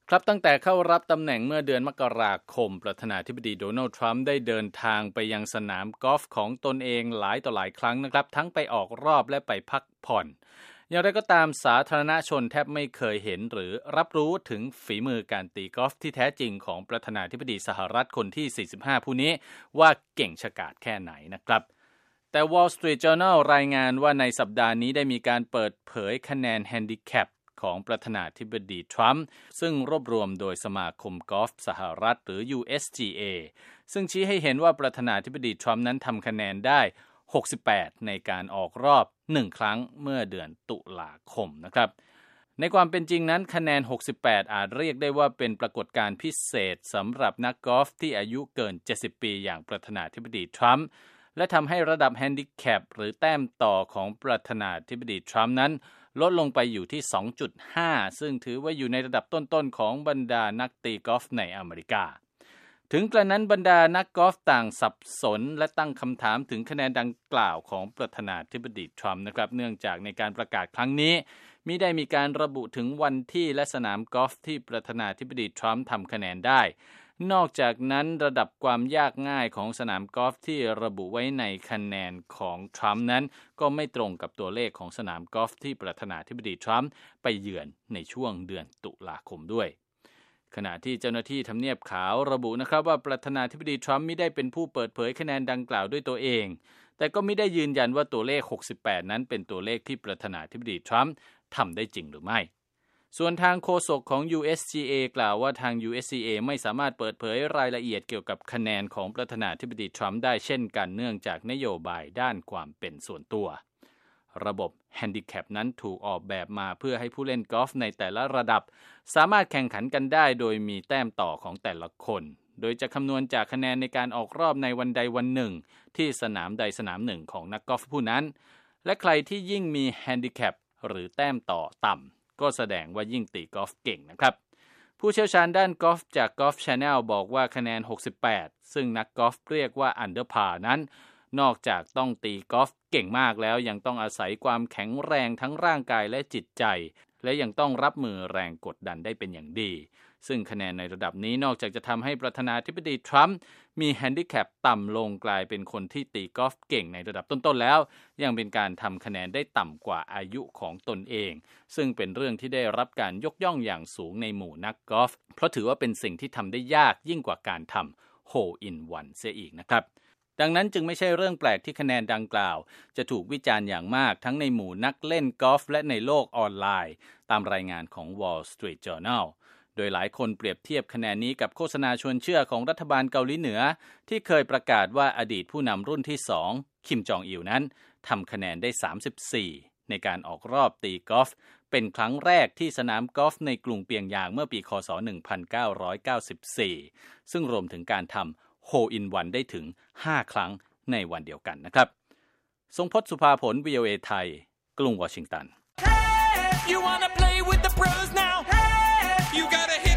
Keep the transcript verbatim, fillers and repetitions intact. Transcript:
ครับตั้งแต่เข้ารับตำแหน่งเมื่อเดือนมกราคมประธานาธิบดีโดนัลด์ทรัมป์ได้เดินทางไปยังสนามกอล์ฟของตนเองหลายต่อหลายครั้งนะครับทั้งไปออกรอบและไปพักผ่อนอย่างไรก็ตามสาธารณชนแทบไม่เคยเห็นหรือรับรู้ถึงฝีมือการตีกอล์ฟที่แท้จริงของประธานาธิบดีสหรัฐคนที่สี่สิบห้าผู้นี้ว่าเก่งฉกาจแค่ไหนนะครับแต่ Wall Street Journal รายงานว่าในสัปดาห์นี้ได้มีการเปิดเผยคะแนนแฮนดิแคปของประธานาธิบดีทรัมป์ซึ่งรวบรวมโดยสมาคมกอล์ฟสหรัฐหรือ ยู เอส จี เอ ซึ่งชี้ให้เห็นว่าประธานาธิบดีทรัมป์นั้นทำคะแนนได้หกสิบแปดในการออกรอบหนึ่งครั้งเมื่อเดือนตุลาคมนะครับในความเป็นจริงนั้นคะแนนหกสิบแปดอาจเรียกได้ว่าเป็นปรากฏการณ์พิเศษสำหรับนักกอล์ฟที่อายุเกินเจ็ดสิบปีอย่างประธานาธิบดีทรัมป์และทำให้ระดับแฮนดิแคปหรือแต้มต่อของประธานาธิบดีทรัมป์นั้นลดลงไปอยู่ที่ สองจุดห้า ซึ่งถือว่าอยู่ในระดับต้นๆของบรรดานักตีกอล์ฟในอเมริกาถึงกระนั้นบรรดานักกอล์ฟต่างสับสนและตั้งคำถามถึงคะแนนดังกล่าวของประธานาธิบดีทรัมป์นะครับเนื่องจากในการประกาศครั้งนี้มิได้มีการระบุถึงวันที่และสนามกอล์ฟที่ประธานาธิบดีทรัมป์ทำคะแนนได้นอกจากนั้นระดับความยากง่ายของสนามกอล์ฟที่ระบุไว้ในคะแนนของทรัมป์นั้นก็ไม่ตรงกับตัวเลขของสนามกอล์ฟที่ประธานาธิบดีทรัมป์ไปเยือนในช่วงเดือนตุลาคมด้วยขณะที่เจ้าหน้าที่ทำเนียบขาวระบุนะครับว่าประธานาธิบดีทรัมป์ไม่ได้เป็นผู้เปิดเผยคะแนนดังกล่าวด้วยตัวเองแต่ก็ไม่ได้ยืนยันว่าตัวเลขหกสิบแปดนั้นเป็นตัวเลขที่ประธานาธิบดีทรัมป์ทำได้จริงหรือไม่ส่วนทางโฆษกของ ยู เอส จี เอ กล่าวว่าทาง ยู เอส จี เอ ไม่สามารถเปิดเผยรายละเอียดเกี่ยวกับคะแนนของประธานาธิบดีทรัมป์ได้เช่นกันเนื่องจากนโยบายด้านความเป็นส่วนตัวระบบแฮนดิแคปนั้นถูกออกแบบมาเพื่อให้ผู้เล่นกอล์ฟในแต่ละระดับสามารถแข่งขันกันได้โดยมีแต้มต่อของแต่ละคนโดยจะคำนวณจากคะแนนในการออกรอบในวันใดวันหนึ่งที่สนามใดสนามหนึ่งของนักกอล์ฟผู้นั้นและใครที่ยิ่งมีแฮนดิแคปหรือแต้มต่อต่ำก็แสดงว่ายิ่งตีกอล์ฟเก่งนะครับผู้เชี่ยวชาญด้านกอล์ฟจาก Golf Channel บอกว่าคะแนนหกสิบแปดซึ่งนักกอล์ฟเรียกว่า Under Par นั้นนอกจากต้องตีกอล์ฟเก่งมากแล้วยังต้องอาศัยความแข็งแรงทั้งร่างกายและจิตใจและยังต้องรับมือแรงกดดันได้เป็นอย่างดีซึ่งคะแนนในระดับนี้นอกจากจะทำให้ประธานาธิบดีทรัมป์มีแฮนดิแคปต่ำลงกลายเป็นคนที่ตีกอล์ฟเก่งในระดับต้นๆแล้วยังเป็นการทำคะแนนได้ต่ำกว่าอายุของตนเองซึ่งเป็นเรื่องที่ได้รับการยกย่องอย่างสูงในหมู่นักกอล์ฟเพราะถือว่าเป็นสิ่งที่ทำได้ยากยิ่งกว่าการทำ Hole in One เสียอีกนะครับดังนั้นจึงไม่ใช่เรื่องแปลกที่คะแนนดังกล่าวจะถูกวิจารณ์อย่างมากทั้งในหมู่นักเล่นกอล์ฟและในโลกออนไลน์ตามรายงานของ Wall Street Journal โดยหลายคนเปรียบเทียบคะแนนนี้กับโฆษณาชวนเชื่อของรัฐบาลเกาหลีเหนือที่เคยประกาศว่าอดีตผู้นำรุ่นที่สองคิมจองอิลนั้นทำคะแนนได้สามสิบสี่ในการออกรอบตีกอล์ฟเป็นครั้งแรกที่สนามกอล์ฟในกรุงเปียงยางเมื่อปีคศหนึ่งพันเก้าร้อยเก้าสิบสี่ซึ่งรวมถึงการทำHole in One ได้ถึงห้าครั้งในวันเดียวกันนะครับทรงพจน์สุภาผล วี โอ เอ ไทยกรุงวอชิงตัน Hey, you wanna play with the pros now? Hey, you gotta hit